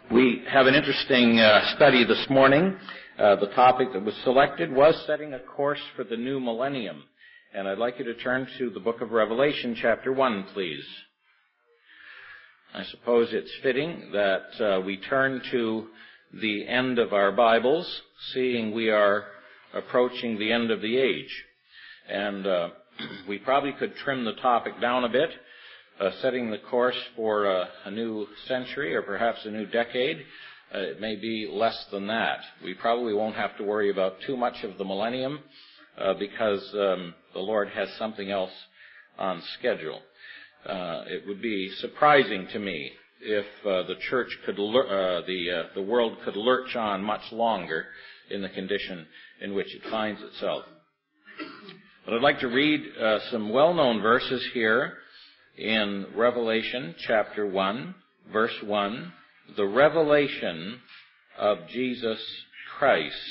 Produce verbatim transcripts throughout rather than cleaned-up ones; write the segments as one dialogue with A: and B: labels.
A: We have an interesting uh, study this morning. Uh, the topic that was selected was setting a course for the new millennium. And I'd like you to turn to the book of Revelation, chapter one, please. I suppose it's fitting that uh, we turn to the end of our Bibles, seeing we are approaching the end of the age. And uh, we probably could trim the topic down a bit, uh, setting the course for uh, a new century or perhaps a new decade. Uh, it may be less than that. We probably won't have to worry about too much of the millennium uh, because um, the Lord has something else on schedule. Uh, it would be surprising to me if uh, the church could, lur- uh, the uh, the world could lurch on much longer in the condition in which it finds itself. But I'd like to read uh, some well-known verses here in Revelation chapter one, verse one, the revelation of Jesus Christ.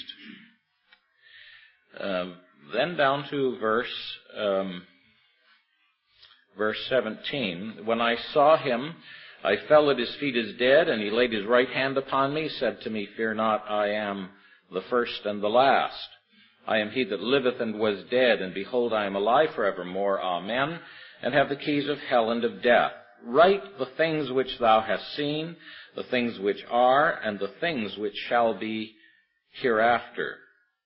A: Uh, then down to verse um, verse seventeen. When I saw him, I fell at his feet as dead, and he laid his right hand upon me, said to me, Fear not, I am the first and the last. I am he that liveth and was dead, and behold, I am alive forevermore. Amen. And have the keys of hell and of death. Write the things which thou hast seen, the things which are, and the things which shall be hereafter.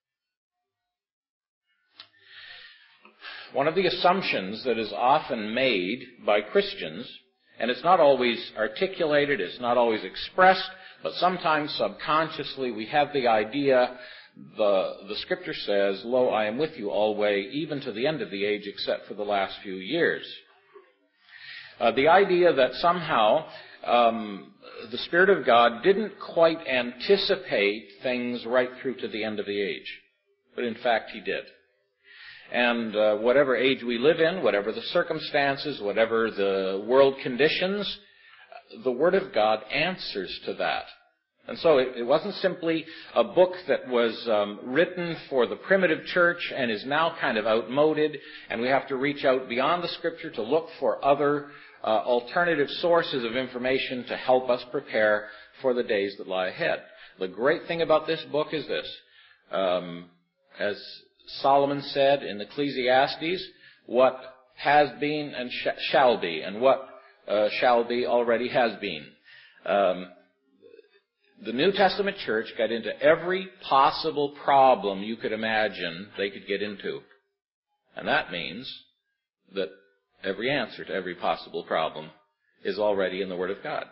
A: One of the assumptions that is often made by Christians, and it's not always articulated, it's not always expressed, but sometimes subconsciously we have the idea, the, the Scripture says, Lo, I am with you always, even to the end of the age, except for the last few years. Uh, the idea that somehow um, the Spirit of God didn't quite anticipate things right through to the end of the age. But in fact, He did. And uh, whatever age we live in, whatever the circumstances, whatever the world conditions, the Word of God answers to that. And so it, it wasn't simply a book that was um, written for the primitive church and is now kind of outmoded, and we have to reach out beyond the Scripture to look for other uh, alternative sources of information to help us prepare for the days that lie ahead. The great thing about this book is this. Um, as Solomon said in Ecclesiastes, what has been and sh- shall be, and what uh, shall be already has been. Um, the New Testament church got into every possible problem you could imagine they could get into. And that means that every answer to every possible problem is already in the Word of God.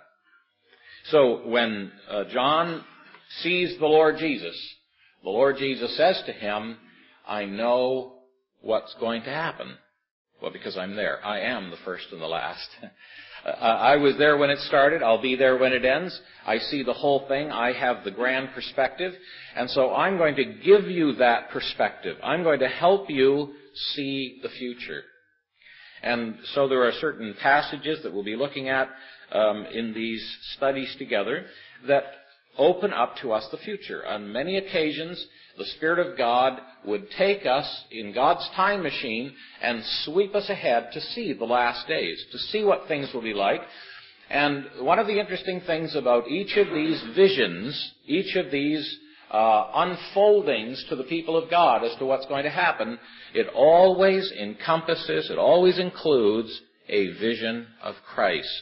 A: So when uh, John sees the Lord Jesus, the Lord Jesus says to him, I know what's going to happen. Well, because I'm there. I am the first and the last. uh, I was there when it started. I'll be there when it ends. I see the whole thing. I have the grand perspective. And so I'm going to give you that perspective. I'm going to help you see the future. And so there are certain passages that we'll be looking at um, in these studies together that open up to us the future. On many occasions, the Spirit of God would take us in God's time machine and sweep us ahead to see the last days, to see what things will be like. And one of the interesting things about each of these visions, each of these uh, unfoldings to the people of God as to what's going to happen, it always encompasses, it always includes a vision of Christ.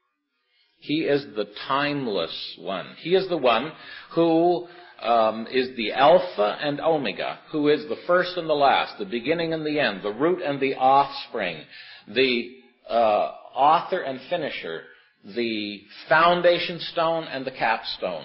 A: He is the timeless one. He is the one who um, is the Alpha and Omega, who is the first and the last, the beginning and the end, the root and the offspring, the uh, author and finisher, the foundation stone and the capstone.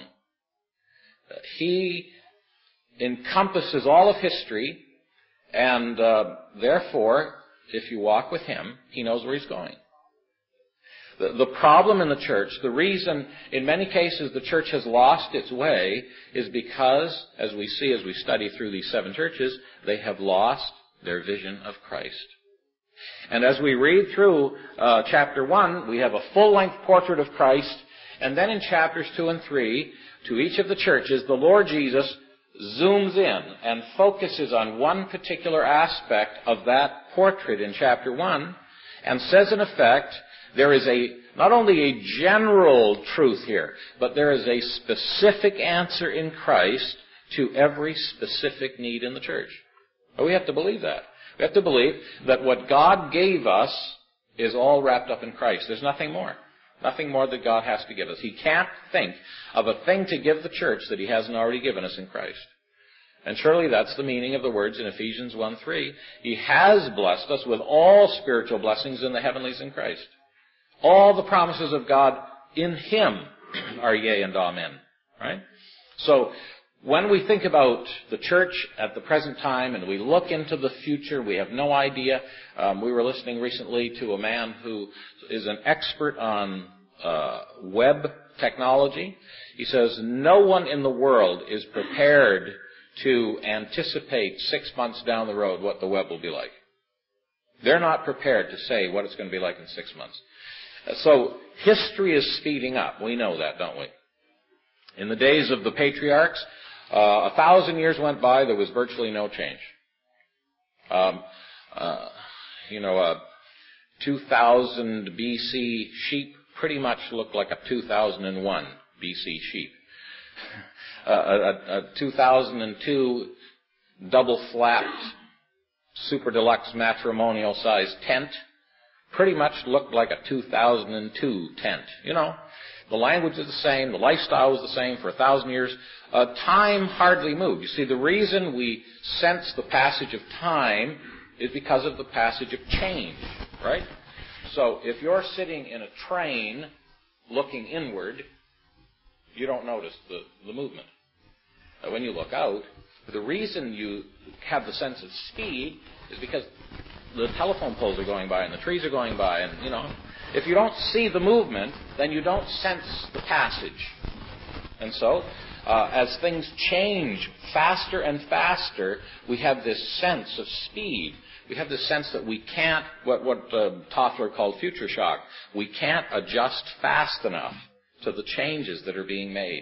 A: He encompasses all of history, and uh, therefore, if you walk with Him, He knows where He's going. The, the problem in the church, the reason in many cases the church has lost its way is because, as we see as we study through these seven churches, they have lost their vision of Christ. And as we read through uh, chapter one, we have a full-length portrait of Christ, and then in chapters two and three, to each of the churches, the Lord Jesus zooms in and focuses on one particular aspect of that portrait in chapter one, and says in effect There is a not only a general truth here, but there is a specific answer in Christ to every specific need in the church. But we have to believe that. We have to believe that what God gave us is all wrapped up in Christ. There's nothing more. Nothing more that God has to give us. He can't think of a thing to give the church that He hasn't already given us in Christ. And surely that's the meaning of the words in Ephesians one three. He has blessed us with all spiritual blessings in the heavenlies in Christ. All the promises of God in Him are yea and amen. Right? So, when we think about the church at the present time and we look into the future, we have no idea. Um, we were listening recently to a man who is an expert on uh, web technology. He says no one in the world is prepared to anticipate six months down the road what the web will be like. They're not prepared to say what it's going to be like in six months. So history is speeding up. We know that, don't we? In the days of the patriarchs, Uh, a thousand years went by, there was virtually no change. Um, uh, you know, a two thousand B C sheep pretty much looked like a two thousand one B C sheep. uh, a, a two thousand two double-flapped, super deluxe matrimonial-sized tent pretty much looked like a two thousand two tent, you know. The language is the same. The lifestyle was the same for a thousand years. Uh, time hardly moved. You see, the reason we sense the passage of time is because of the passage of change, right? So if you're sitting in a train looking inward, you don't notice the, the movement. Uh, when you look out, the reason you have the sense of speed is because the telephone poles are going by and the trees are going by, and, you know, if you don't see the movement, then you don't sense the passage. And so, uh, as things change faster and faster, we have this sense of speed. We have this sense that we can't, what, what uh, Toffler called future shock, we can't adjust fast enough to the changes that are being made.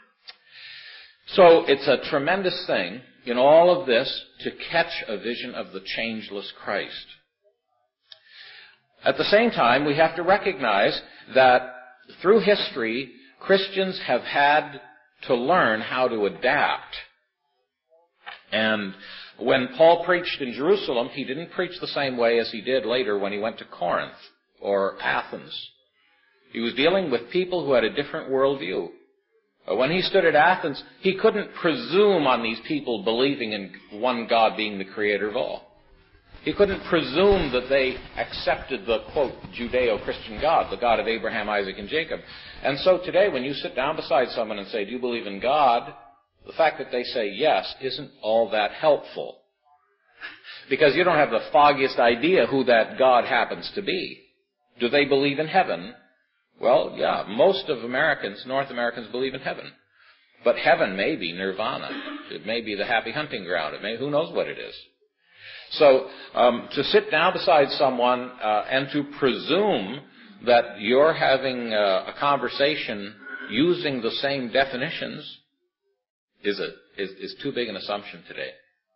A: So it's a tremendous thing in all of this to catch a vision of the changeless Christ. At the same time, we have to recognize that through history, Christians have had to learn how to adapt. And when Paul preached in Jerusalem, he didn't preach the same way as he did later when he went to Corinth or Athens. He was dealing with people who had a different worldview. When he stood at Athens, he couldn't presume on these people believing in one God being the creator of all. He couldn't presume that they accepted the, quote, Judeo-Christian God, the God of Abraham, Isaac, and Jacob. And so today, when you sit down beside someone and say, do you believe in God? The fact that they say yes isn't all that helpful. Because you don't have the foggiest idea who that God happens to be. Do they believe in heaven? Well, yeah, most of Americans, North Americans, believe in heaven. But heaven may be nirvana. It may be the happy hunting ground. It may, who knows what it is. So um, to sit down beside someone uh, and to presume that you're having uh, a conversation using the same definitions is, a, is, is too big an assumption today.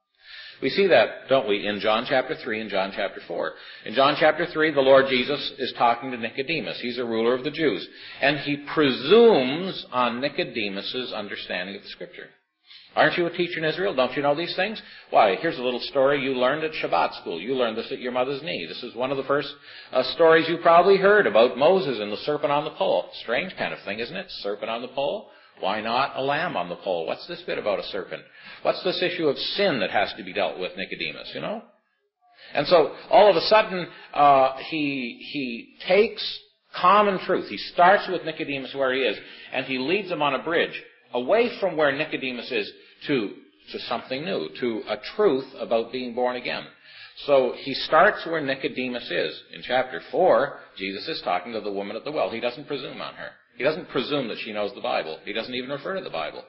A: We see that, don't we, in John chapter three and John chapter four. In John chapter three, the Lord Jesus is talking to Nicodemus. He's a ruler of the Jews. And he presumes on Nicodemus's understanding of the Scripture. Aren't you a teacher in Israel? Don't you know these things? Why, here's a little story you learned at Shabbat school. You learned this at your mother's knee. This is one of the first uh, stories you probably heard about Moses and the serpent on the pole. Strange kind of thing, isn't it? Serpent on the pole? Why not a lamb on the pole? What's this bit about a serpent? What's this issue of sin that has to be dealt with, Nicodemus, you know? And so, all of a sudden, uh, he, he takes common truth. He starts with Nicodemus where he is, and he leads him on a bridge away from where Nicodemus is to, to something new, to a truth about being born again. So he starts where Nicodemus is. In chapter four, Jesus is talking to the woman at the well. He doesn't presume on her. He doesn't presume that she knows the Bible. He doesn't even refer to the Bible.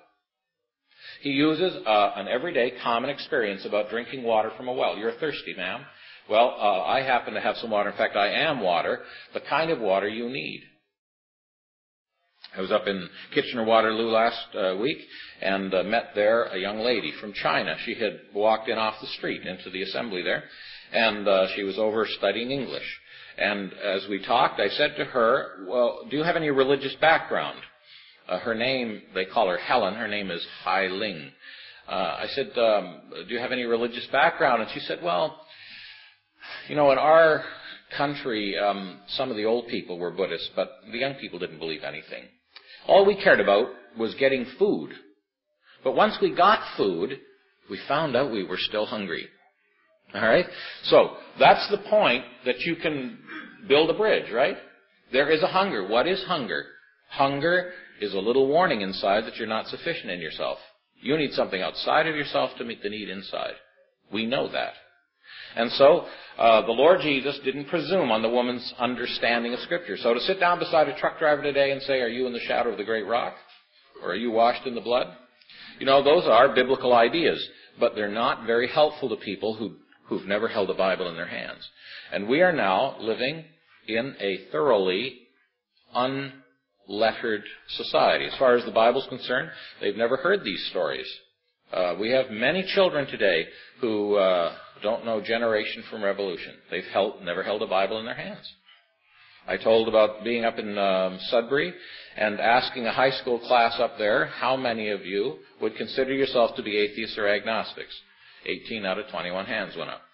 A: He uses uh, an everyday common experience about drinking water from a well. You're thirsty, ma'am. Well, uh, I happen to have some water. In fact, I am water, the kind of water you need. I was up in Kitchener-Waterloo last uh, week and uh, met there a young lady from China. She had walked in off the street into the assembly there, and uh, she was over studying English. And as we talked, I said to her, well, do you have any religious background? Uh, her name, they call her Helen. Her name is Hai Ling. Uh, I said, um, do you have any religious background? And she said, well, you know, in our country, um, some of the old people were Buddhists, but the young people didn't believe anything. All we cared about was getting food. But once we got food, we found out we were still hungry. All right? So that's the point that you can build a bridge, right? There is a hunger. What is hunger? Hunger is a little warning inside that you're not sufficient in yourself. You need something outside of yourself to meet the need inside. We know that. And so uh, the Lord Jesus didn't presume on the woman's understanding of Scripture. So to sit down beside a truck driver today and say, are you in the shadow of the great rock? Or are you washed in the blood? You know, those are biblical ideas, but they're not very helpful to people who, who've never held a Bible in their hands. And we are now living in a thoroughly unlettered society. As far as the Bible's concerned, they've never heard these stories. Uh, we have many children today who uh, don't know generation from revolution. They've held, never held a Bible in their hands. I told about being up in um, Sudbury and asking a high school class up there, how many of you would consider yourself to be atheists or agnostics? eighteen out of twenty-one hands went up.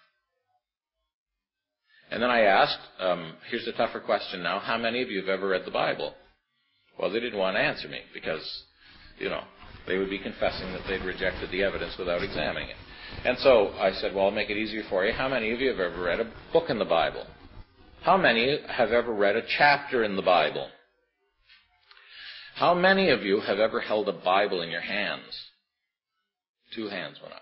A: And then I asked, um, here's the tougher question now, how many of you have ever read the Bible? Well, they didn't want to answer me because, you know, they would be confessing that they'd rejected the evidence without examining it. And so I said, well, I'll make it easier for you. How many of you have ever read a book in the Bible? How many have ever read a chapter in the Bible? How many of you have ever held a Bible in your hands? Two hands went up.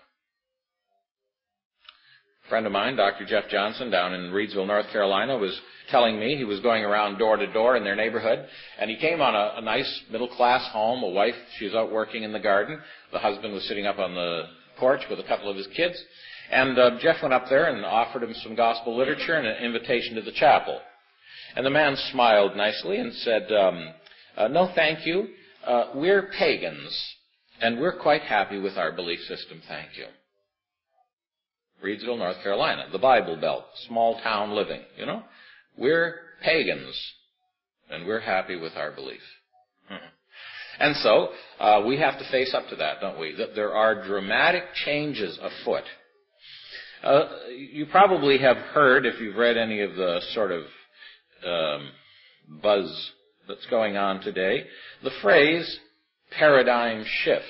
A: A friend of mine, Doctor Jeff Johnson, down in Reidsville, North Carolina, was telling me he was going around door to door in their neighborhood, and he came on a, a nice middle-class home, a wife, she was out working in the garden. The husband was sitting up on the porch with a couple of his kids. And uh, Jeff went up there and offered him some gospel literature and an invitation to the chapel. And the man smiled nicely and said, um, uh, no, thank you. Uh, we're pagans, and we're quite happy with our belief system, thank you. Reidsville, North Carolina, the Bible Belt, small town living, you know. We're pagans, and we're happy with our belief. And so uh, we have to face up to that, don't we? That there are dramatic changes afoot. Uh, you probably have heard, if you've read any of the sort of um, buzz that's going on today, the phrase paradigm shift.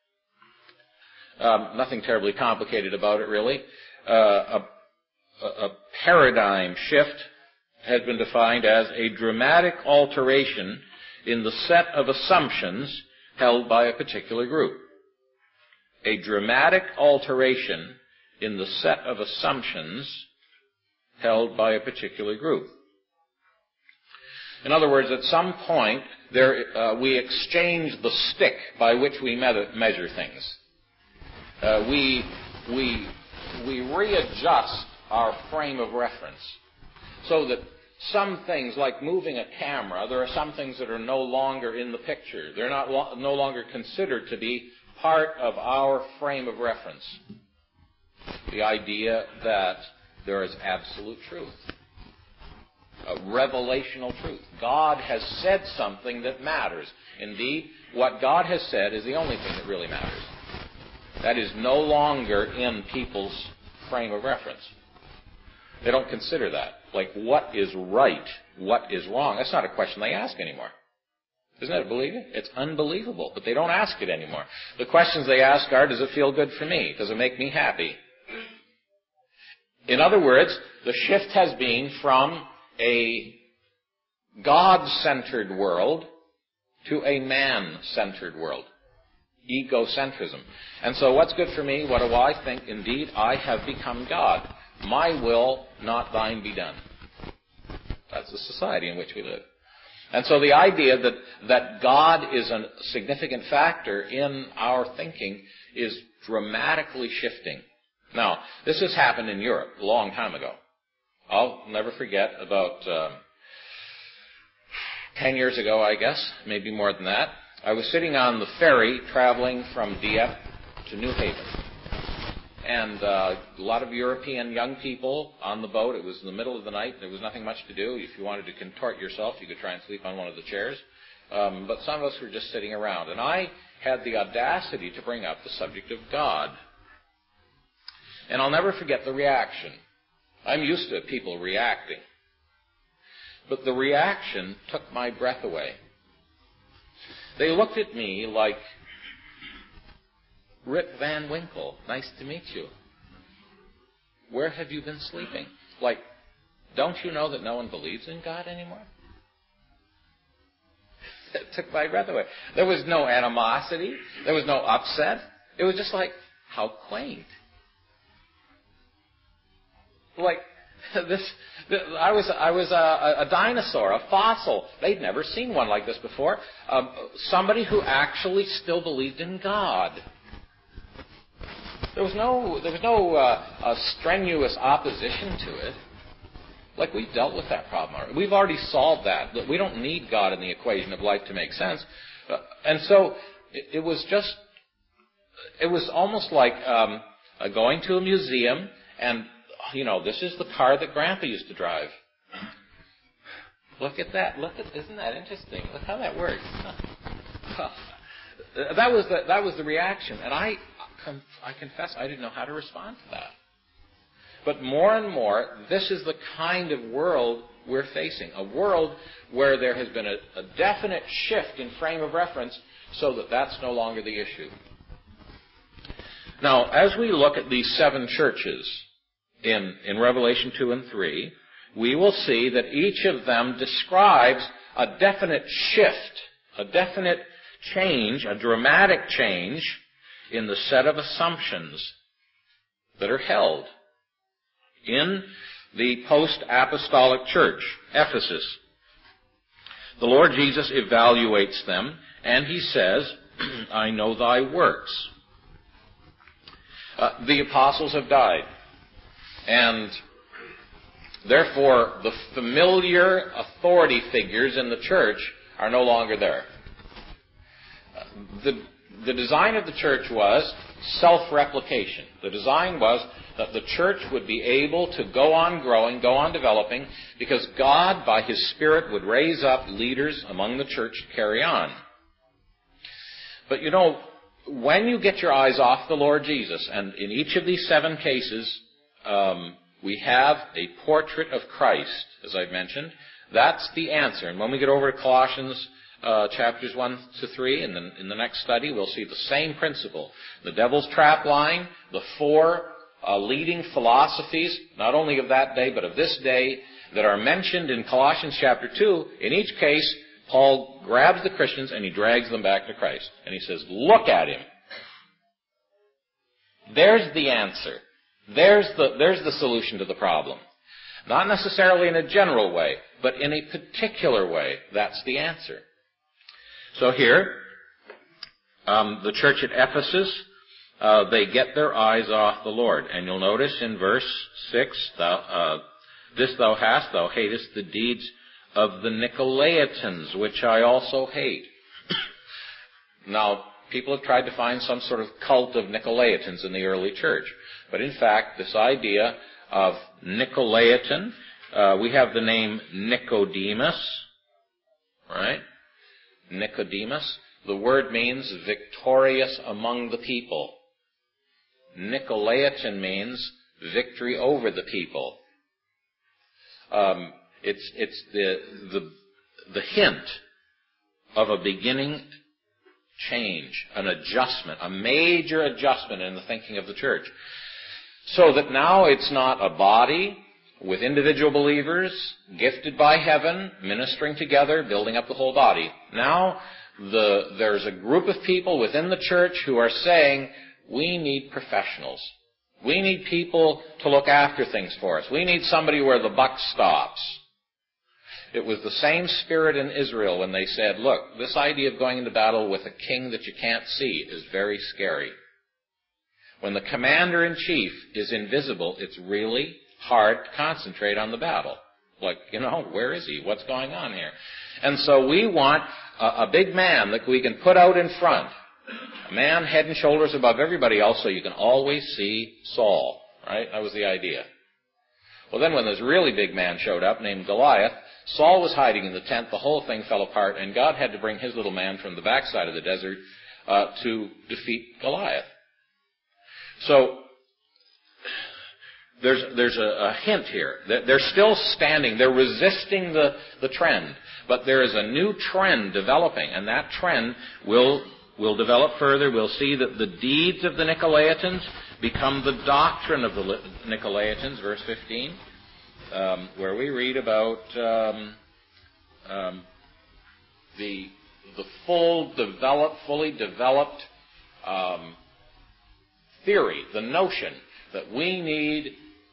A: Um, nothing terribly complicated about it, really. Uh, a, a paradigm shift has been defined as a dramatic alteration in the set of assumptions held by a particular group. A dramatic alteration in the set of assumptions held by a particular group. In other words, at some point, there, uh, we exchange the stick by which we me- measure things. Uh, we, we, we readjust our frame of reference so that some things, like moving a camera, there are some things that are no longer in the picture. They're not lo- no longer considered to be part of our frame of reference. The idea that there is absolute truth, a revelational truth. God has said something that matters. Indeed, what God has said is the only thing that really matters. That is no longer in people's frame of reference. They don't consider that. Like, what is right? What is wrong? That's not a question they ask anymore. Isn't that believable? It's unbelievable, but they don't ask it anymore. The questions they ask are, does it feel good for me? Does it make me happy? In other words, the shift has been from a God-centered world to a man-centered world. Egocentrism. And so what's good for me? What do I think? Indeed, I have become God. My will, not thine, be done. That's the society in which we live. And so the idea that, that God is a significant factor in our thinking is dramatically shifting. Now, this has happened in Europe a long time ago. I'll never forget, about uh, ten years ago, I guess, maybe more than that, I was sitting on the ferry traveling from Dieppe to New Haven. and uh, a lot of European young people on the boat. It was in the middle of the night. There was nothing much to do. If you wanted to contort yourself, you could try and sleep on one of the chairs. Um, but some of us were just sitting around. And I had the audacity to bring up the subject of God. And I'll never forget the reaction. I'm used to people reacting. But the reaction took my breath away. They looked at me like, Rip Van Winkle, nice to meet you. Where have you been sleeping? Like, don't you know that no one believes in God anymore? It took my breath away. There was no animosity. There was no upset. It was just like, how quaint. Like, this, this I was I was a, a dinosaur, a fossil. They'd never seen one like this before. Um, somebody who actually still believed in God. There was no there was no uh, uh, strenuous opposition to it. Like, we've dealt with that problem already. We've already solved that. We don't need God in the equation of life to make sense. Uh, and so it, it was just, it was almost like um, uh, going to a museum and, you know, this is the car that Grandpa used to drive. Look at that. Look at, isn't that interesting? Look how that works. that was the, that was the reaction. And I, I confess I didn't know how to respond to that. But more and more, this is the kind of world we're facing. A world where there has been a, a definite shift in frame of reference so that that's no longer the issue. Now, as we look at these seven churches in, in Revelation two and three, we will see that each of them describes a definite shift, a definite change, a dramatic change in the set of assumptions that are held in the post-apostolic church, Ephesus. The Lord Jesus evaluates them, and he says, I know thy works. Uh, the apostles have died, and therefore the familiar authority figures in the church are no longer there. Uh, the, the design of the church was self-replication. The design was that the church would be able to go on growing, go on developing, because God, by His Spirit, would raise up leaders among the church to carry on. But you know, when you get your eyes off the Lord Jesus, and in each of these seven cases, um, we have a portrait of Christ, as I've mentioned. That's the answer. And when we get over to Colossians uh, chapters one to three, and then in the next study, we'll see the same principle. The devil's trap line, the four uh, leading philosophies, not only of that day, but of this day, that are mentioned in Colossians chapter two. In each case, Paul grabs the Christians and he drags them back to Christ. And he says, look at him. There's the answer. There's the, there's the solution to the problem. Not necessarily in a general way, but in a particular way. That's the answer. So here, um, the church at Ephesus, uh, they get their eyes off the Lord. And you'll notice in verse six, thou, uh, this thou hast, thou hatest the deeds of the Nicolaitans, which I also hate. Now, people have tried to find some sort of cult of Nicolaitans in the early church. But in fact, this idea of Nicolaitan, uh, we have the name Nicodemus, right? Nicodemus. The word means victorious among the people. Nicolaitan means victory over the people. Um, it's it's the the the hint of a beginning change, an adjustment, a major adjustment in the thinking of the church. So that now it's not a body with individual believers gifted by heaven, ministering together, building up the whole body. Now the, there's a group of people within the church who are saying, we need professionals. We need people to look after things for us. We need somebody where the buck stops. It was the same spirit in Israel when they said, look, this idea of going into battle with a king that you can't see is very scary. When the commander-in-chief is invisible, it's really hard to concentrate on the battle. Like, you know, where is he? What's going on here? And so we want a, a big man that we can put out in front. A man head and shoulders above everybody else so you can always see Saul. Right? That was the idea. Well, then when this really big man showed up named Goliath, Saul was hiding in the tent, the whole thing fell apart, and God had to bring his little man from the backside of the desert uh, to defeat Goliath. So, there's there's a, a hint here. They're still standing. They're resisting the, the trend. But there is a new trend developing, and that trend will will develop further. We'll see that the deeds of the Nicolaitans become the doctrine of the Nicolaitans, verse fifteen, um, where we read about um, um, the the full developed, fully developed um, theory, the notion that we need.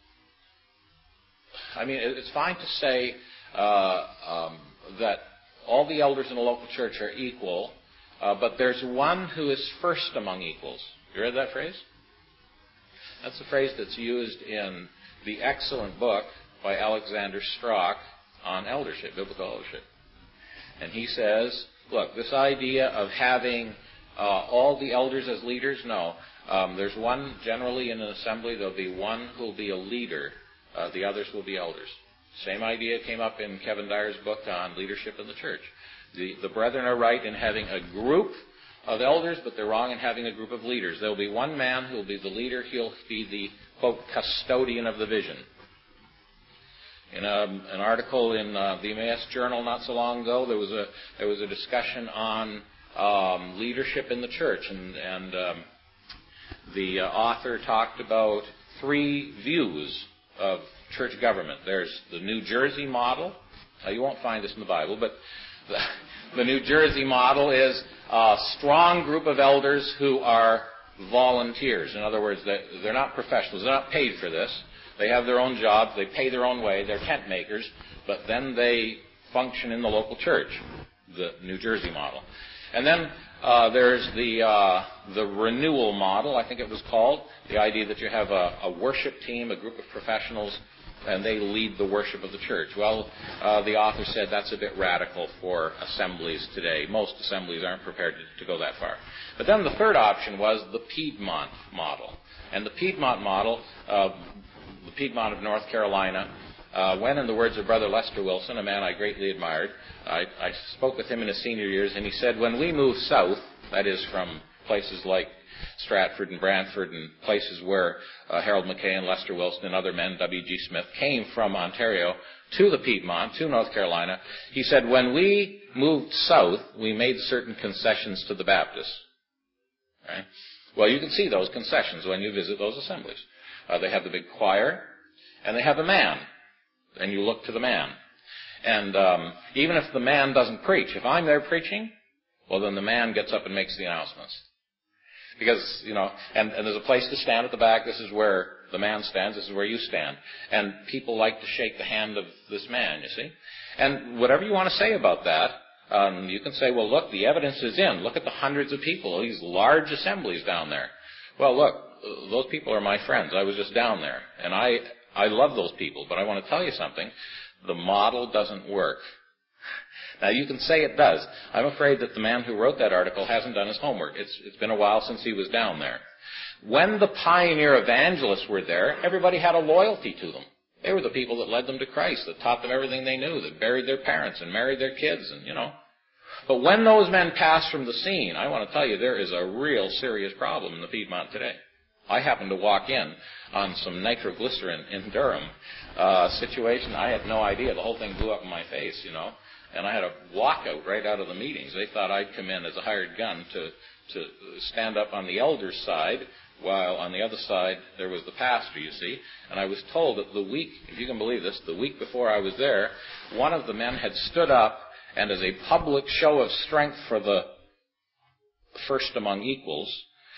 A: I mean, it's fine to say uh, um, that all the elders in a local church are equal, uh, but there's one who is first among equals. You read that phrase? That's the phrase that's used in the excellent book by Alexander Strauch on eldership, biblical eldership. And he says, look, this idea of having uh, all the elders as leaders, no. Um, there's one, generally in an assembly, there'll be one who will be a leader. Uh, the others will be elders. Same idea came up in Kevin Dyer's book on leadership in the church. The, the brethren are right in having a group of elders, but they're wrong in having a group of leaders. There will be one man who will be the leader. He'll be the, quote, custodian of the vision. In a, an article in uh, the Emmaus Journal not so long ago, there was a there was a discussion on um, leadership in the church, and, and um, the uh, author talked about three views of church government. There's the New Jersey model. Now, you won't find this in the Bible, but the, the New Jersey model is a strong group of elders who are volunteers. In other words, they're not professionals. They're not paid for this. They have their own jobs. They pay their own way. They're tent makers, but then they function in the local church, the New Jersey model. And then uh, there's the uh, the renewal model, I think it was called, the idea that you have a, a worship team, a group of professionals, and they lead the worship of the church. Well, uh, the author said that's a bit radical for assemblies today. Most assemblies aren't prepared to, to go that far. But then the third option was the Piedmont model. And the Piedmont model, uh, the Piedmont of North Carolina, uh, when, in the words of Brother Lester Wilson, a man I greatly admired, I, I spoke with him in his senior years, and he said, when we moved south, that is from places like Stratford and Brantford and places where uh, Harold McKay and Lester Wilson and other men, W G Smith, came from Ontario to the Piedmont, to North Carolina, he said, when we moved south, we made certain concessions to the Baptists. Right? Well, you can see those concessions when you visit those assemblies. Uh, they have the big choir, and they have a man, and you look to the man. And um, even if the man doesn't preach, if I'm there preaching, well, then the man gets up and makes the announcements. Because, you know, and, and there's a place to stand at the back. This is where the man stands. This is where you stand. And people like to shake the hand of this man, you see. And whatever you want to say about that, um, you can say, well, look, the evidence is in. Look at the hundreds of people, these large assemblies down there. Well, look, those people are my friends. I was just down there. And I, I love those people. But I want to tell you something. The model doesn't work. Now, you can say it does. I'm afraid that the man who wrote that article hasn't done his homework. It's, it's been a while since he was down there. When the pioneer evangelists were there, everybody had a loyalty to them. They were the people that led them to Christ, that taught them everything they knew, that buried their parents and married their kids, and, you know. But when those men passed from the scene, I want to tell you, there is a real serious problem in the Piedmont today. I happened to walk in on some nitroglycerin in Durham uh, situation. I had no idea. The whole thing blew up in my face, you know. And I had a walkout right out of the meetings. They thought I'd come in as a hired gun to, to stand up on the elder's side, while on the other side there was the pastor, you see. And I was told that the week, if you can believe this, the week before I was there, one of the men had stood up and as a public show of strength for the first among equals,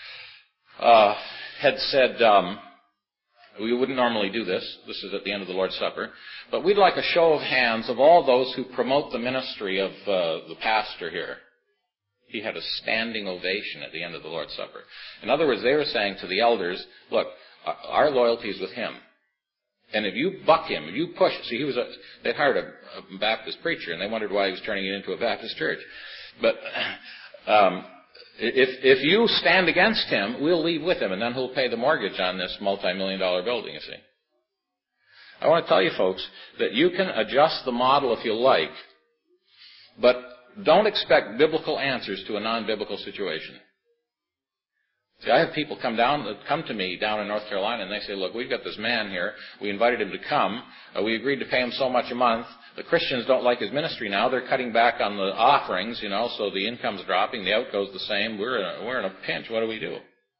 A: uh, had said, um, we wouldn't normally do this. This is at the end of the Lord's Supper. But we'd like a show of hands of all those who promote the ministry of uh, the pastor here. He had a standing ovation at the end of the Lord's Supper. In other words, they were saying to the elders, look, our loyalty is with him. And if you buck him, if you push, see, he was a, they'd hired a, a Baptist preacher, and they wondered why he was turning it into a Baptist church. But um, If, if you stand against him, we'll leave with him, and then he'll pay the mortgage on this multi-million dollar building, you see. I want to tell you, folks, that you can adjust the model if you like, but don't expect biblical answers to a non-biblical situation. See, I have people come down, come to me down in North Carolina, and they say, look, we've got this man here. We invited him to come. Uh, we agreed to pay him so much a month. The Christians don't like his ministry now. They're cutting back on the offerings, you know, so the income's dropping. The outgo's the same. We're in a, we're in a pinch. What do we do?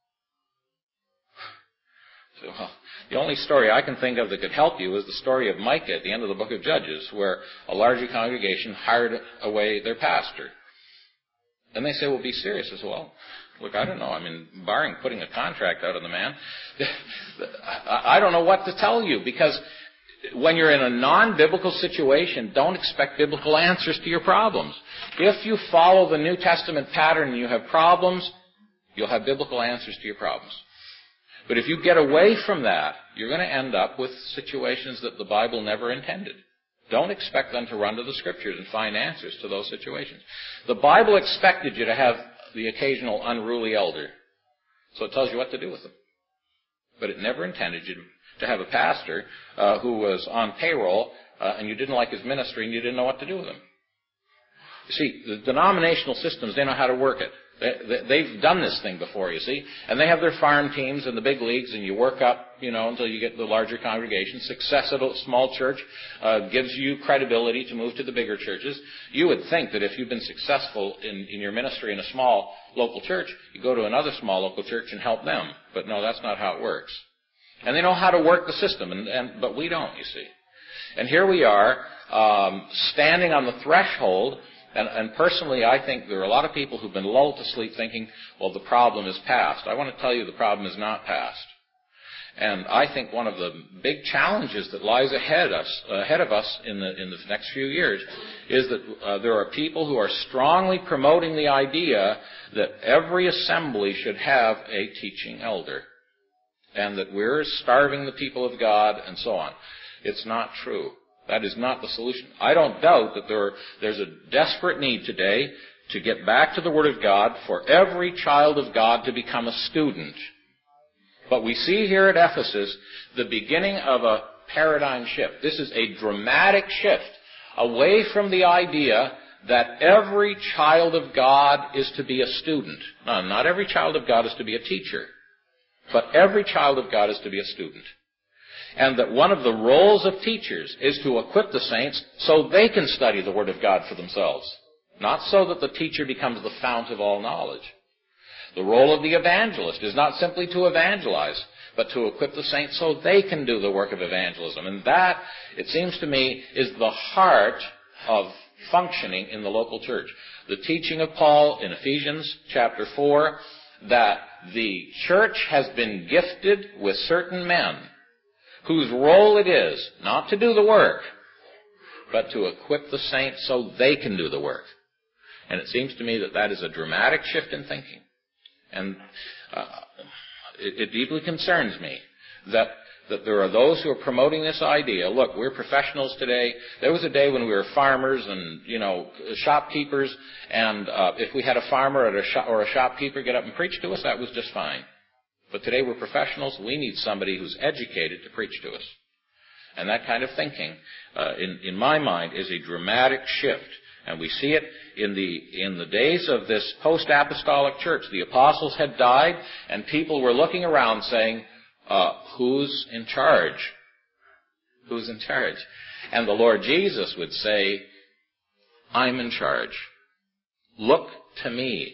A: So, well, the only story I can think of that could help you is the story of Micah at the end of the book of Judges, where a larger congregation hired away their pastor. And they say, well, be serious. As well. Look, I don't know. I mean, barring putting a contract out on the man, I don't know what to tell you, because when you're in a non-biblical situation, don't expect biblical answers to your problems. If you follow the New Testament pattern and you have problems, you'll have biblical answers to your problems. But if you get away from that, you're going to end up with situations that the Bible never intended. Don't expect them to run to the Scriptures and find answers to those situations. The Bible expected you to have the occasional unruly elder, so it tells you what to do with them. But it never intended you to have a pastor uh, who was on payroll uh, and you didn't like his ministry and you didn't know what to do with him. You see, the denominational systems, they know how to work it. They, they, they've done this thing before, you see. And they have their farm teams and the big leagues, and you work up, you know, until you get the larger congregation. Success at a small church uh, gives you credibility to move to the bigger churches. You would think that if you've been successful in, in your ministry in a small local church, you go to another small local church and help them. But no, that's not how it works. And they know how to work the system, and, and but we don't, you see. And here we are, um, standing on the threshold. And, and personally, I think there are a lot of people who've been lulled to sleep thinking, well, the problem is past. I want to tell you the problem is not past. And I think one of the big challenges that lies ahead us, ahead of us in the in the next few years is that uh, there are people who are strongly promoting the idea that every assembly should have a teaching elder, and that we're starving the people of God and so on. It's not true. That is not the solution. I don't doubt that there, there's a desperate need today to get back to the Word of God for every child of God to become a student. But we see here at Ephesus the beginning of a paradigm shift. This is a dramatic shift away from the idea that every child of God is to be a student. No, not every child of God is to be a teacher, but every child of God is to be a student. And that one of the roles of teachers is to equip the saints so they can study the Word of God for themselves, not so that the teacher becomes the fount of all knowledge. The role of the evangelist is not simply to evangelize, but to equip the saints so they can do the work of evangelism. And that, it seems to me, is the heart of functioning in the local church. The teaching of Paul in Ephesians chapter four, that the church has been gifted with certain men whose role it is not to do the work, but to equip the saints so they can do the work. And it seems to me that that is a dramatic shift in thinking. And uh, it, it deeply concerns me that, that there are those who are promoting this idea. Look, we're professionals today. There was a day when we were farmers and, you know, shopkeepers, and uh, if we had a farmer or a, shop, or a shopkeeper get up and preach to us, that was just fine. But today we're professionals. We need somebody who's educated to preach to us. And that kind of thinking, uh, in, in my mind, is a dramatic shift. And we see it in the in the days of this post-apostolic church. The apostles had died, and people were looking around saying, uh, who's in charge? Who's in charge? And the Lord Jesus would say, I'm in charge. Look to me.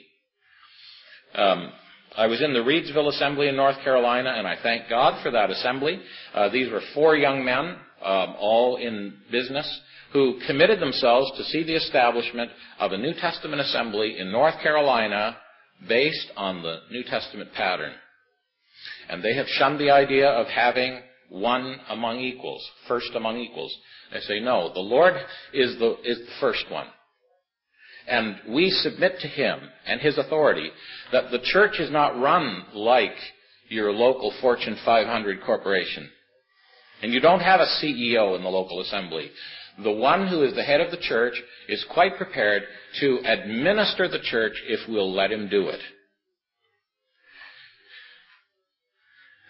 A: Um, I was in the Reidsville Assembly in North Carolina, and I thank God for that assembly. Uh, these were four young men, um, all in business, who committed themselves to see the establishment of a New Testament assembly in North Carolina based on the New Testament pattern. And they have shunned the idea of having one among equals, first among equals. They say, no, the Lord is the, is the first one. And we submit to Him and His authority, that the church is not run like your local Fortune five hundred corporation. And you don't have a C E O in the local assembly. The one who is the head of the church is quite prepared to administer the church if we'll let him do it.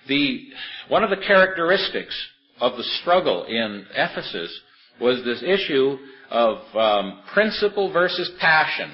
A: The, one of the characteristics of the struggle in Ephesus was this issue of um, principle versus passion.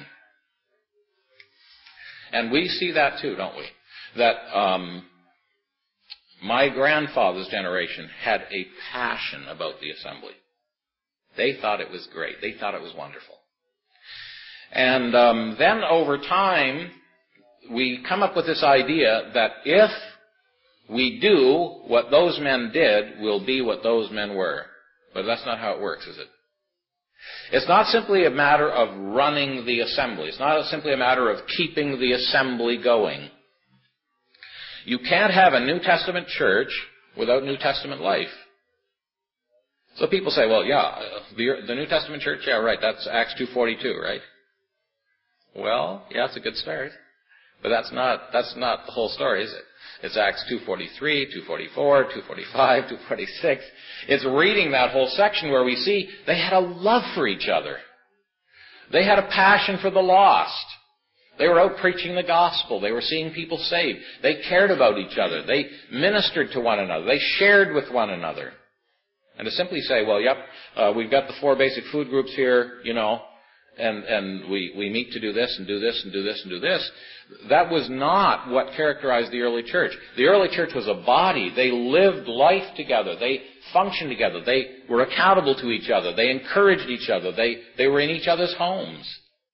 A: And we see that too, don't we? That um, my grandfather's generation had a passion about the assembly. They thought it was great. They thought it was wonderful. And um, then over time, we come up with this idea that if we do what those men did, we'll be what those men were. But that's not how it works, is it? It's not simply a matter of running the assembly. It's not simply a matter of keeping the assembly going. You can't have a New Testament church without New Testament life. So people say, well, yeah, the, the New Testament church, yeah, right, that's Acts two forty-two, right? Well, yeah, it's a good start. But that's not, that's not the whole story, is it? It's Acts two forty-three, two forty-four, two forty-five, two forty-six. It's reading that whole section where we see they had a love for each other. They had a passion for the lost. They were out preaching the gospel. They were seeing people saved. They cared about each other. They ministered to one another. They shared with one another. And to simply say, well, yep, uh, we've got the four basic food groups here, you know, and, and we, we meet to do this and do this and do this and do this. That was not what characterized the early church. The early church was a body. They lived life together. They functioned together. They were accountable to each other. They encouraged each other. They, they were in each other's homes.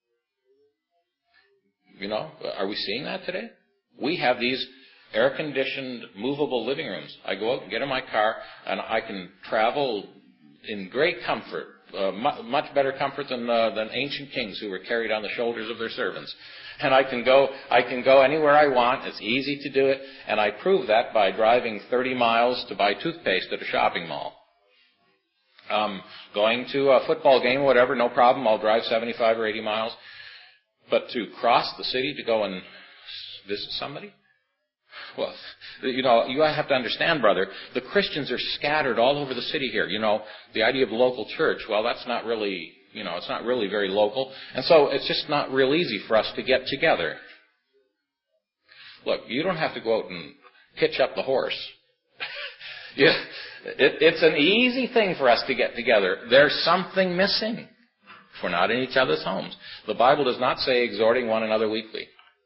A: You know, are we seeing that today? We have these air-conditioned, movable living rooms. I go out and get in my car, and I can travel in great comfort, uh, mu- much better comfort than uh, than ancient kings who were carried on the shoulders of their servants. And I can go, I can go anywhere I want. It's easy to do it, and I prove that by driving thirty miles to buy toothpaste at a shopping mall. Um, going to a football game or whatever, no problem. I'll drive seventy-five or eighty miles. But to cross the city to go and visit somebody? Well, you know, you have to understand, brother, the Christians are scattered all over the city here. You know, the idea of local church, well, that's not really, you know, it's not really very local. And so it's just not real easy for us to get together. Look, you don't have to go out and hitch up the horse. yeah, it, it's an easy thing for us to get together. There's something missing. If we're not in each other's homes. The Bible does not say exhorting one another weekly.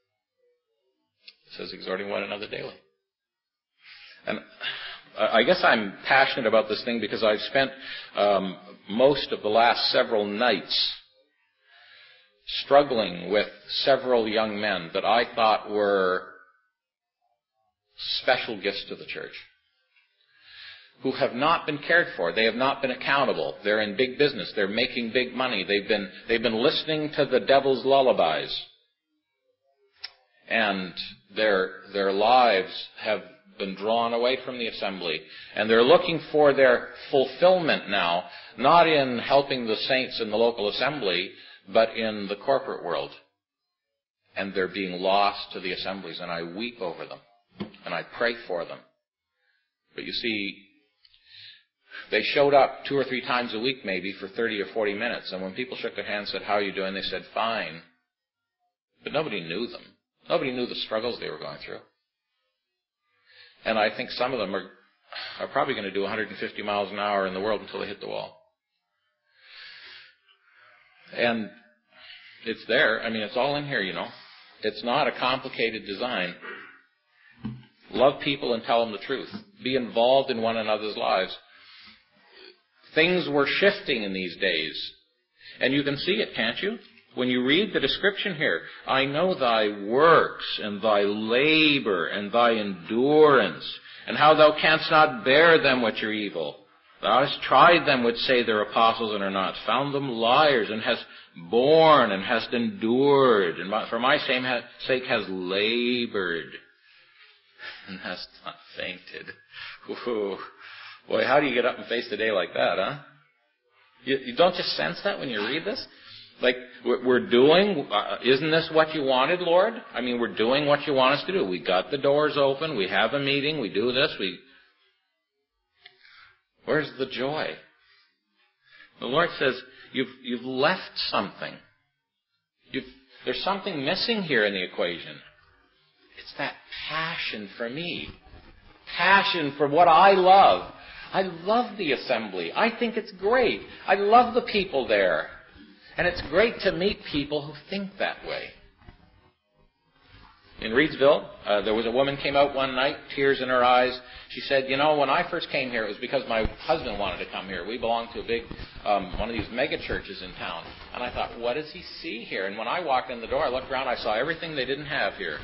A: It says exhorting one another daily. And I guess I'm passionate about this thing because I've spent um, most of the last several nights struggling with several young men that I thought were special gifts to the church, who have not been cared for. They have not been accountable. They're in big business. They're making big money. They've been, they've been listening to the devil's lullabies. And their, their lives have been drawn away from the assembly. And they're looking for their fulfillment now, not in helping the saints in the local assembly, but in the corporate world. And they're being lost to the assemblies. And I weep over them. And I pray for them. But you see, they showed up two or three times a week maybe for thirty or forty minutes. And when people shook their hands and said, how are you doing? They said, fine. But nobody knew them. Nobody knew the struggles they were going through. And I think some of them are, are probably going to do one hundred fifty miles an hour in the world until they hit the wall. And it's there. I mean, it's all in here, you know. It's not a complicated design. Love people and tell them the truth. Be involved in one another's lives. Things were shifting in these days. And you can see it, can't you? When you read the description here, I know thy works and thy labor and thy endurance, and how thou canst not bear them which are evil. Thou hast tried them which say they're apostles and are not, found them liars, and hast borne and hast endured, and for my sake has labored, and hast not fainted. Ooh. Boy, how do you get up and face the day like that, huh? You, you don't just sense that when you read this? Like, we're doing, uh, isn't this what you wanted, Lord? I mean, we're doing what you want us to do. We got the doors open, we have a meeting, we do this, we... Where's the joy? The Lord says, you've, you've left something. You've, there's something missing here in the equation. It's that passion for me. passion for what I love. I love the assembly. I think it's great. I love the people there. And it's great to meet people who think that way. In Reedsville, uh, there was a woman came out one night, tears in her eyes. She said, you know, when I first came here, it was because my husband wanted to come here. We belong to a big, um, one of these mega churches in town. And I thought, what does he see here? And when I walked in the door, I looked around, I saw everything they didn't have here.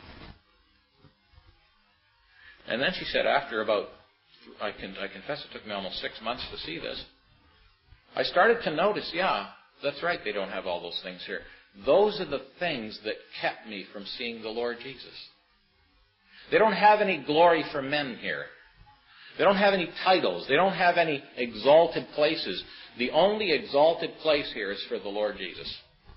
A: And then she said, after about, I, can, I confess it took me almost six months to see this, I started to notice, yeah, that's right, they don't have all those things here. Those are the things that kept me from seeing the Lord Jesus. They don't have any glory for men here. They don't have any titles. They don't have any exalted places. The only exalted place here is for the Lord Jesus.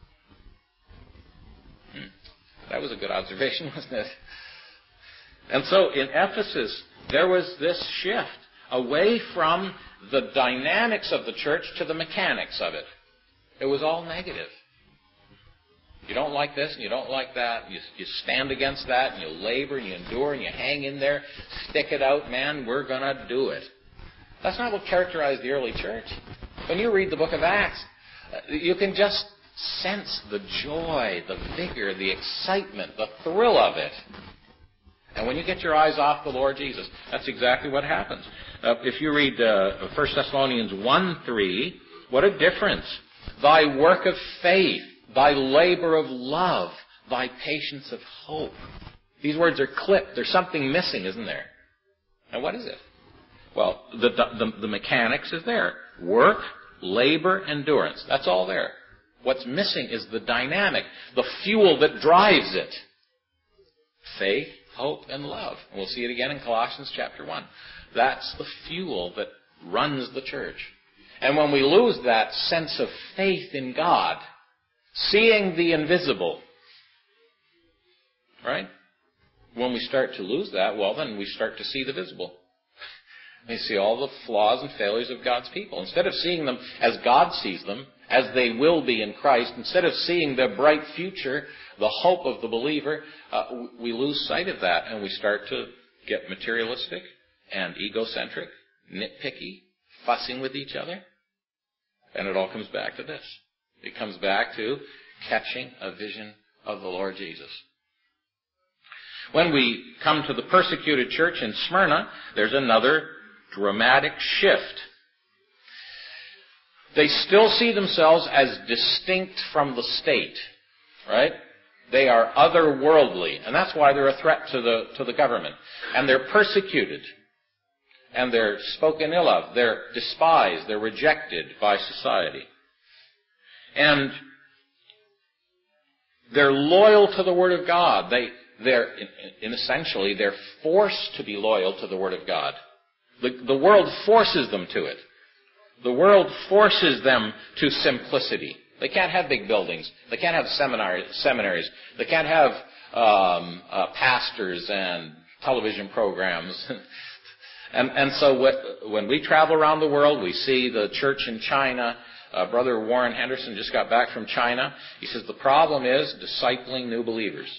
A: Hmm. That was a good observation, wasn't it? And so in Ephesus, there was this shift away from the dynamics of the church to the mechanics of it. It was all negative. You don't like this and you don't like that. You, you stand against that and you labor and you endure and you hang in there. Stick it out, man. We're going to do it. That's not what characterized the early church. When you read the book of Acts, you can just sense the joy, the vigor, the excitement, the thrill of it. And when you get your eyes off the Lord Jesus, that's exactly what happens. Uh, if you read uh, First Thessalonians one three, what a difference. Thy work of faith, thy labor of love, thy patience of hope. These words are clipped. There's something missing, isn't there? And what is it? Well, the, the, the mechanics is there. Work, labor, endurance. That's all there. What's missing is the dynamic, the fuel that drives it. Faith, hope, and love. And we'll see it again in Colossians chapter one. That's the fuel that runs the church. And when we lose that sense of faith in God, seeing the invisible, right? When we start to lose that, well, then we start to see the visible. We see all the flaws and failures of God's people. Instead of seeing them as God sees them, as they will be in Christ, instead of seeing the bright future, the hope of the believer, uh, we lose sight of that and we start to get materialistic and egocentric, nitpicky, fussing with each other. And it all comes back to this. It comes back to catching a vision of the Lord Jesus. When we come to the persecuted church in Smyrna, there's another dramatic shift. They still see themselves as distinct from the state, right? They are otherworldly, and that's why they're a threat to the to the government. And they're persecuted, and they're spoken ill of. They're despised. They're rejected by society. And they're loyal to the Word of God. They, they're, in, in essentially, they're forced to be loyal to the Word of God. The, the world forces them to it. The world forces them to simplicity. They can't have big buildings. They can't have seminar, seminaries. They can't have um, uh, pastors and television programs. and, and so what, when we travel around the world, we see the church in China. Uh, Brother Warren Henderson just got back from China. He says the problem is discipling new believers.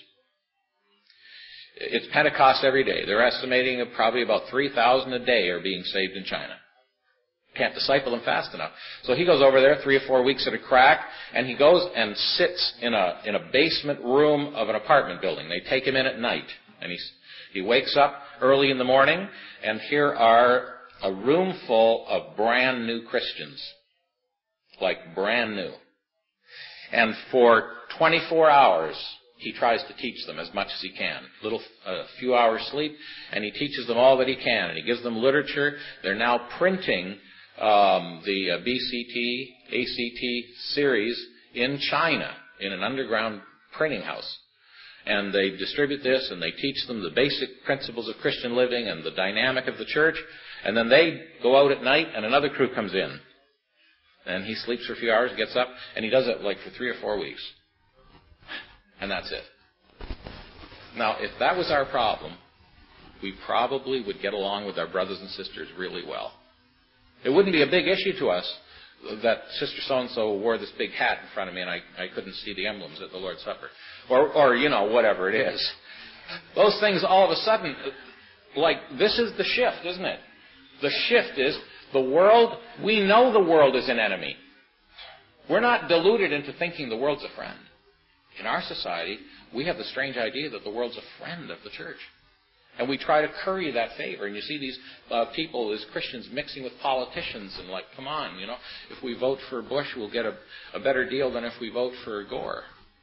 A: It's Pentecost every day. They're estimating probably about three thousand a day are being saved in China. Can't disciple them fast enough. So he goes over there three or four weeks at a crack, and he goes and sits in a in a basement room of an apartment building. They take him in at night, and he he wakes up early in the morning, and here are a room full of brand new Christians, like brand new. And for twenty-four hours, he tries to teach them as much as he can. Little, a few hours sleep, and he teaches them all that he can. And he gives them literature. They're now printing um, the uh, B C T, A C T series in China in an underground printing house. And they distribute this, and they teach them the basic principles of Christian living and the dynamic of the church. And then they go out at night, and another crew comes in. And he sleeps for a few hours, gets up, and he does it like for three or four weeks. And that's it. Now, if that was our problem, we probably would get along with our brothers and sisters really well. It wouldn't be a big issue to us that Sister so-and-so wore this big hat in front of me and I, I couldn't see the emblems at the Lord's Supper. Or, or, you know, whatever it is. Those things all of a sudden, like, this is the shift, isn't it? The shift is the world, we know the world is an enemy. We're not deluded into thinking the world's a friend. In our society, we have the strange idea that the world's a friend of the church. And we try to curry that favor. And you see these uh, people, as Christians, mixing with politicians and like, come on, you know, if we vote for Bush, we'll get a, a better deal than if we vote for Gore.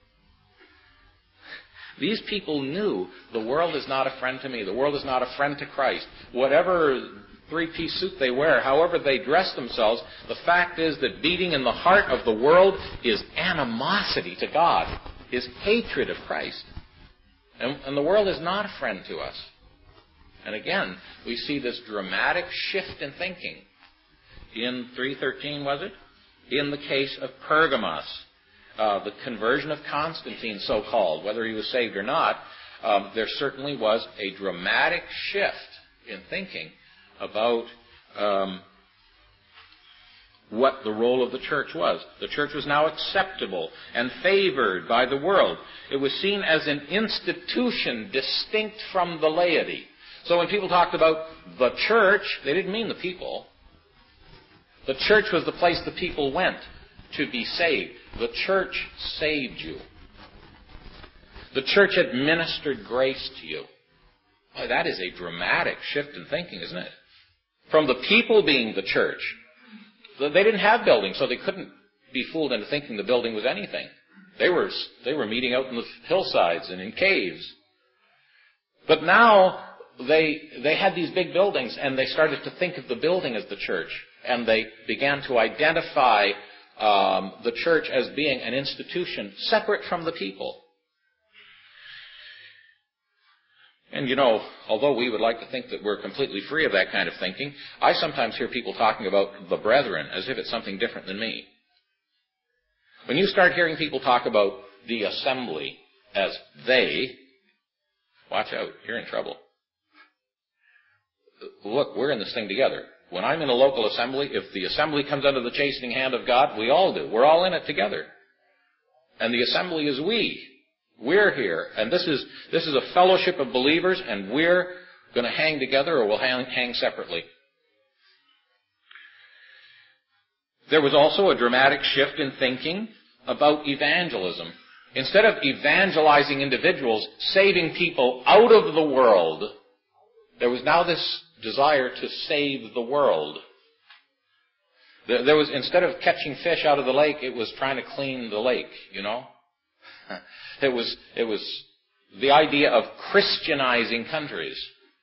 A: These people knew the world is not a friend to me. The world is not a friend to Christ. Whatever three-piece suit they wear, however they dress themselves, the fact is that beating in the heart of the world is animosity to God, is hatred of Christ. And, and the world is not a friend to us. And again, we see this dramatic shift in thinking. In three thirteen, was it? In the case of Pergamos, uh, the conversion of Constantine, so-called, whether he was saved or not, um, there certainly was a dramatic shift in thinking about um, what the role of the church was. The church was now acceptable and favored by the world. It was seen as an institution distinct from the laity. So when people talked about the church, they didn't mean the people. The church was the place the people went to be saved. The church saved you. The church administered grace to you. Boy, that is a dramatic shift in thinking, isn't it? From the people being the church. They didn't have buildings, so they couldn't be fooled into thinking the building was anything. They were, they were meeting out in the hillsides and in caves. But now they, they had these big buildings, and they started to think of the building as the church. And they began to identify um, the church as being an institution separate from the people. And you know, although we would like to think that we're completely free of that kind of thinking, I sometimes hear people talking about the brethren as if it's something different than me. When you start hearing people talk about the assembly as they, watch out, you're in trouble. Look, we're in this thing together. When I'm in a local assembly, if the assembly comes under the chastening hand of God, we all do. We're all in it together. And the assembly is we. We're here, and this is this is a fellowship of believers, and we're going to hang together or we'll hang, hang separately. There was also a dramatic shift in thinking about evangelism. Instead of evangelizing individuals, saving people out of the world, there was now this desire to save the world. There was, instead of catching fish out of the lake, it was trying to clean the lake, you know? It was, it was the idea of Christianizing countries.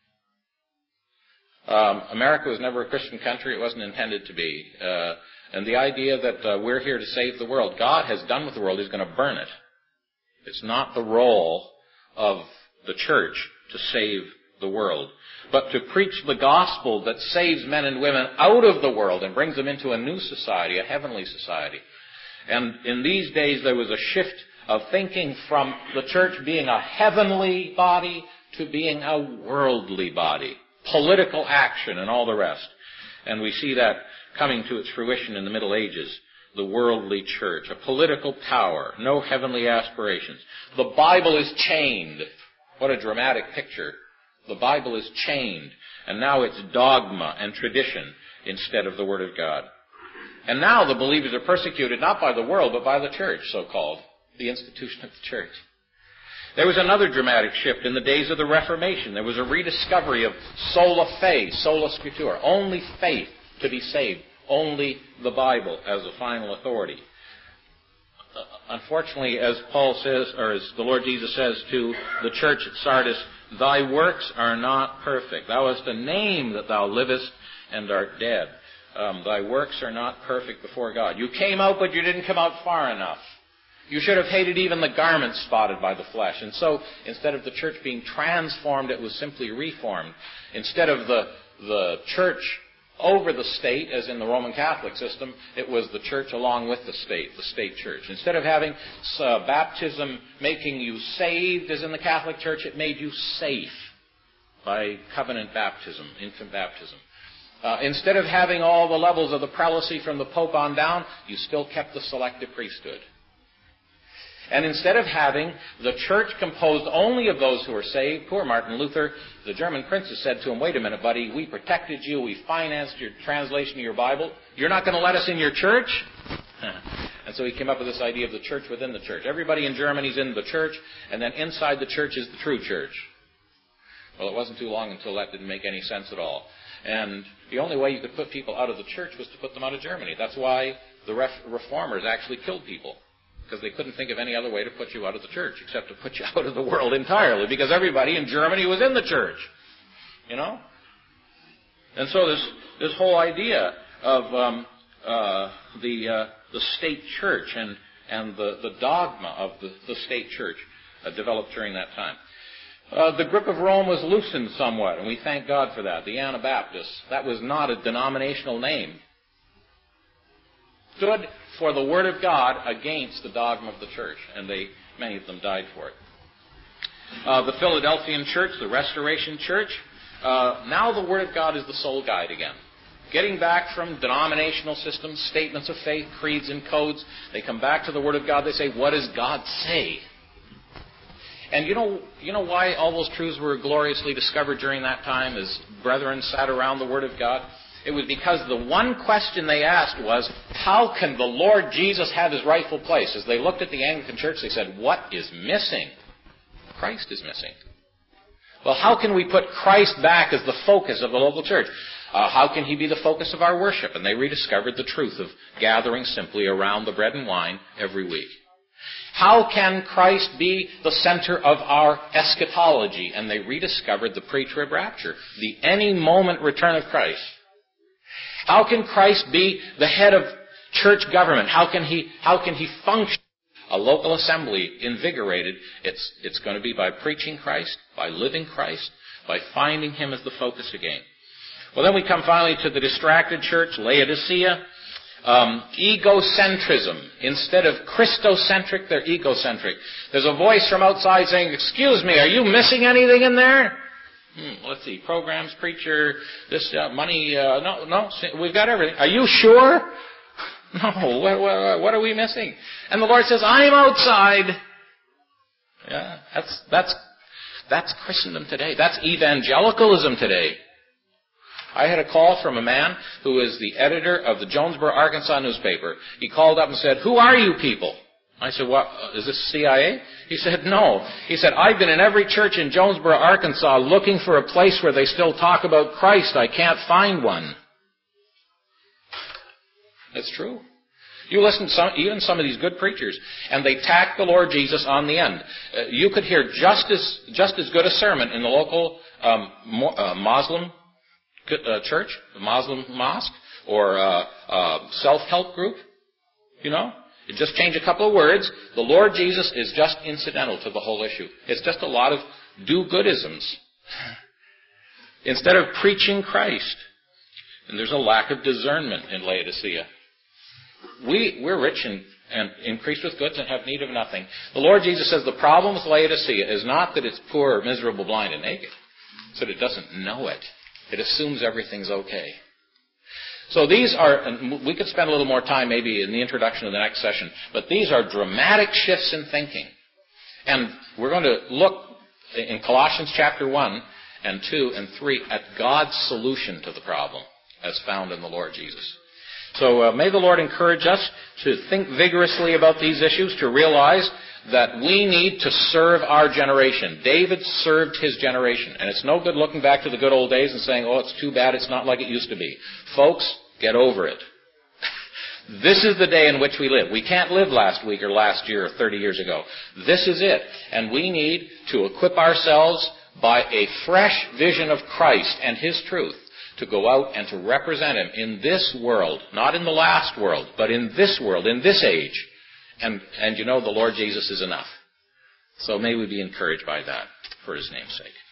A: Um, America was never a Christian country. It wasn't intended to be. Uh, and the idea that uh, we're here to save the world. God has done with the world. He's going to burn it. It's not the role of the church to save the world, but to preach the gospel that saves men and women out of the world and brings them into a new society, a heavenly society. And in these days there was a shift of thinking from the church being a heavenly body to being a worldly body. Political action and all the rest. And we see that coming to its fruition in the Middle Ages. The worldly church, a political power, no heavenly aspirations. The Bible is chained. What a dramatic picture. The Bible is chained, and now it's dogma and tradition instead of the Word of God. And now the believers are persecuted not by the world, but by the church, so-called. The institution of the church. There was another dramatic shift in the days of the Reformation. There was a rediscovery of sola fide, sola scriptura, only faith to be saved, only the Bible as a final authority. Uh, unfortunately, as Paul says, or as the Lord Jesus says to the church at Sardis, thy works are not perfect. Thou hast a name that thou livest and art dead. Um, thy works are not perfect before God. You came out, but you didn't come out far enough. You should have hated even the garments spotted by the flesh. And so, instead of the church being transformed, it was simply reformed. Instead of the, the church over the state, as in the Roman Catholic system, it was the church along with the state, the state church. Instead of having uh, baptism making you saved, as in the Catholic Church, it made you safe by covenant baptism, infant baptism. Uh, instead of having all the levels of the prelacy from the Pope on down, you still kept the selective priesthood. And instead of having the church composed only of those who are saved, poor Martin Luther, the German princes said to him, wait a minute, buddy, we protected you, we financed your translation of your Bible. You're not going to let us in your church? And so he came up with this idea of the church within the church. Everybody in Germany is in the church, and then inside the church is the true church. Well, it wasn't too long until that didn't make any sense at all. And the only way you could put people out of the church was to put them out of Germany. That's why the reformers actually killed people, because they couldn't think of any other way to put you out of the church except to put you out of the world entirely, because everybody in Germany was in the church. You know? And so this this whole idea of um, uh, the uh, the state church and and the, the dogma of the, the state church uh, developed during that time. Uh, the grip of Rome was loosened somewhat, and we thank God for that. The Anabaptists, that was not a denominational name. Stood for the Word of God against the dogma of the church, and they many of them died for it. Uh, the Philadelphian church, the Restoration church, uh, now the Word of God is the sole guide again. Getting back from denominational systems, statements of faith, creeds and codes, they come back to the Word of God. They say, what does God say? And you know, you know why all those truths were gloriously discovered during that time as brethren sat around the Word of God? It was because the one question they asked was, how can the Lord Jesus have His rightful place? As they looked at the Anglican Church, they said, what is missing? Christ is missing. Well, how can we put Christ back as the focus of the local church? Uh, how can He be the focus of our worship? And they rediscovered the truth of gathering simply around the bread and wine every week. How can Christ be the center of our eschatology? And they rediscovered the pre-trib rapture, the any moment return of Christ. How can Christ be the head of church government? How can He, how can He function? A local assembly invigorated, it's, it's going to be by preaching Christ, by living Christ, by finding Him as the focus again. Well, then we come finally to the distracted church, Laodicea. Um, egocentrism. Instead of Christocentric, they're egocentric. There's a voice from outside saying, excuse me, are you missing anything in there? Hmm, let's see, programs, preacher, this, uh, money, uh, no, no, we've got everything. Are you sure? No, what, what, what are we missing? And the Lord says, I'm outside. Yeah, that's, that's, that's Christendom today. That's evangelicalism today. I had a call from a man who is the editor of the Jonesboro, Arkansas newspaper. He called up and said, who are you people? I said, what, is this C I A? He said, no. He said, I've been in every church in Jonesboro, Arkansas looking for a place where they still talk about Christ. I can't find one. It's true. You listen to some, even some of these good preachers, and they tack the Lord Jesus on the end. Uh, you could hear just as, just as good a sermon in the local um, mo- uh, Muslim Uh, church, the Muslim mosque, or uh, uh, self-help group, you know? You just change a couple of words. The Lord Jesus is just incidental to the whole issue. It's just a lot of do-goodisms instead of preaching Christ. And there's a lack of discernment in Laodicea. We, we're rich and, and increased with goods and have need of nothing. The Lord Jesus says the problem with Laodicea is not that it's poor, miserable, blind, and naked. It's that it doesn't know it. It assumes everything's okay. So these are, and we could spend a little more time maybe in the introduction of the next session, but these are dramatic shifts in thinking. And we're going to look in Colossians chapter one and two and three at God's solution to the problem as found in the Lord Jesus. So uh, may the Lord encourage us to think vigorously about these issues, to realize that we need to serve our generation. David served his generation. And it's no good looking back to the good old days and saying, oh, it's too bad it's not like it used to be. Folks, get over it. This is the day in which we live. We can't live last week or last year or thirty years ago. This is it. And we need to equip ourselves by a fresh vision of Christ and His truth to go out and to represent Him in this world, not in the last world, but in this world, in this age. And, and you know, the Lord Jesus is enough. So may we be encouraged by that for His name's sake.